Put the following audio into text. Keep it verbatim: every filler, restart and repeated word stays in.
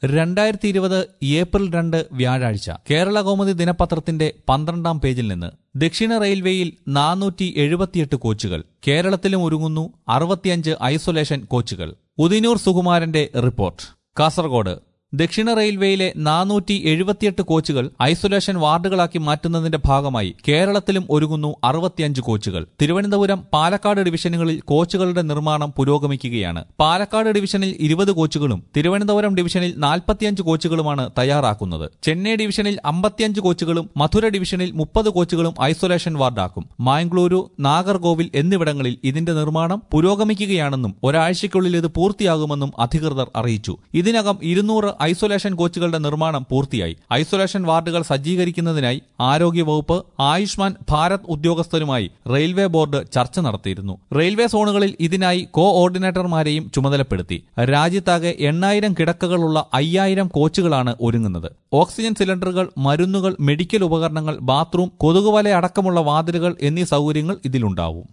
രണ്ടായിരത്തി ഇരുപത് ഏപ്രിൽ രണ്ട് വ്യാഴാഴ്ച കേരള കൗമുദി ദിനപത്രത്തിന്റെ പന്ത്രണ്ടാം പേജിൽ നിന്ന് ദക്ഷിണ റെയിൽവേയിൽ നാനൂറ്റി എഴുപത്തിയെട്ട് കോച്ചുകൾ, കേരളത്തിലും ഒരുങ്ങുന്നു അറുപത്തിയഞ്ച് ഐസൊലേഷൻ കോച്ചുകൾ. ഉദിനൂർ സുകുമാരന്റെ റിപ്പോർട്ട്. കാസർഗോഡ് ദക്ഷിണ റെയിൽവേയിലെ നാനൂറ്റി എഴുപത്തിയെട്ട് കോച്ചുകൾ ഐസൊലേഷൻ വാർഡുകളാക്കി മാറ്റുന്നതിന്റെ ഭാഗമായി കേരളത്തിലും ഒരുങ്ങുന്നു അറുപത്തിയഞ്ച് കോച്ചുകൾ. തിരുവനന്തപുരം, പാലക്കാട് ഡിവിഷനുകളിൽ കോച്ചുകളുടെ നിർമ്മാണം പുരോഗമിക്കുകയാണ്. പാലക്കാട് ഡിവിഷനിൽ ഇരുപത് കോച്ചുകളും തിരുവനന്തപുരം ഡിവിഷനിൽ നാൽപ്പത്തിയഞ്ച് കോച്ചുകളുമാണ് തയ്യാറാക്കുന്നത്. ചെന്നൈ ഡിവിഷനിൽ അമ്പത്തിയഞ്ച് കോച്ചുകളും മധുര ഡിവിഷനിൽ മുപ്പത് കോച്ചുകളും ഐസൊലേഷൻ വാർഡാക്കും. മാംഗ്ലൂരു, നാഗർകോവിൽ എന്നിവിടങ്ങളിൽ ഇതിന്റെ നിർമ്മാണം പുരോഗമിക്കുകയാണെന്നും ഒരാഴ്ചയ്ക്കുള്ളിൽ ഇത് പൂർത്തിയാകുമെന്നും അധികൃതർ അറിയിച്ചു. ഇതിനകം ഇരുന്നൂറ് ഐസൊലേഷൻ കോച്ചുകളുടെ നിർമ്മാണം പൂർത്തിയായി. ഐസൊലേഷൻ വാർഡുകൾ സജ്ജീകരിക്കുന്നതിനായി ആരോഗ്യവകുപ്പ്, ആയുഷ്മാൻ ഭാരത് ഉദ്യോഗസ്ഥരുമായി റെയിൽവേ ബോർഡ് ചർച്ച നടത്തിയിരുന്നു. റെയിൽവേ സോണുകളിൽ ഇതിനായി കോ ഓർഡിനേറ്റർമാരെയും ചുമതലപ്പെടുത്തി. രാജ്യത്താകെ എണ്ണായിരം കിടക്കകളുള്ള അയ്യായിരം കോച്ചുകളാണ് ഒരുങ്ങുന്നത്. ഓക്സിജൻ സിലിണ്ടറുകൾ, മരുന്നുകൾ, മെഡിക്കൽ ഉപകരണങ്ങൾ, ബാത്റൂം, കൊതുകുവല അടക്കമുള്ള വാതിലുകൾ എന്നീ സൗകര്യങ്ങൾ ഇതിലുണ്ടാവും.